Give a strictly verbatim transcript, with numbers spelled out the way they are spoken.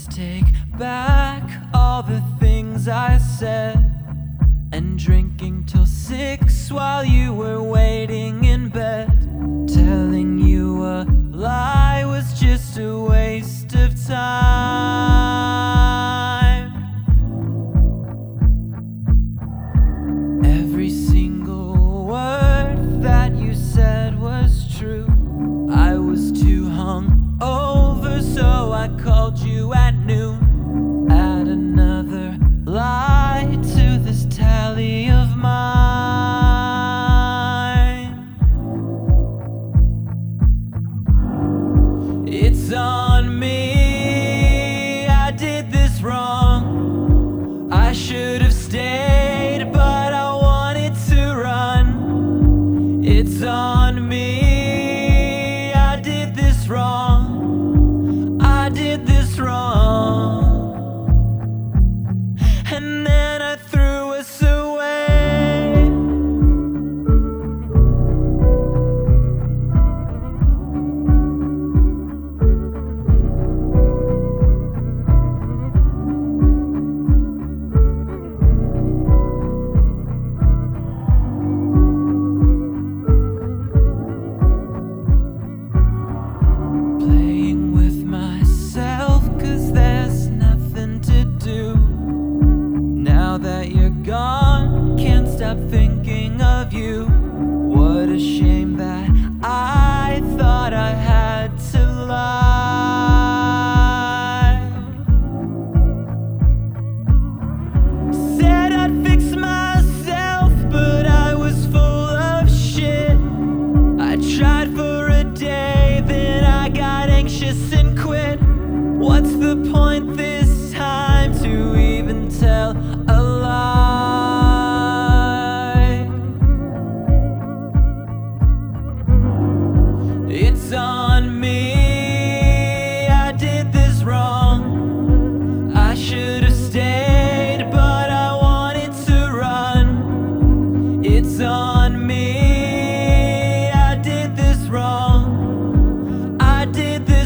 Let's take back all the things I said. And drinking till six while you were waiting in bed. Telling you a lie was just a waste of time. Every single word that you said was true. I was too hung over, so I called you at noon. Add another lie to this tally of mine. It's on me, I did this wrong. I should have stayed, but I wanted to run. It's on me, I did this wrong. I did this wrong. And then I threw us away. Playing with myself, 'cause there's nothing to do. Now that you're gone, can't stop thinking of you. What a shame that I thought I had to lie. Said I'd fix myself, but I was full of shit. I tried for a day, then I got anxious and quit. What's the point this time to even tell a lie? It's on me, I did this wrong. I should have stayed, but I wanted to run. It's on me, I did this wrong. I did this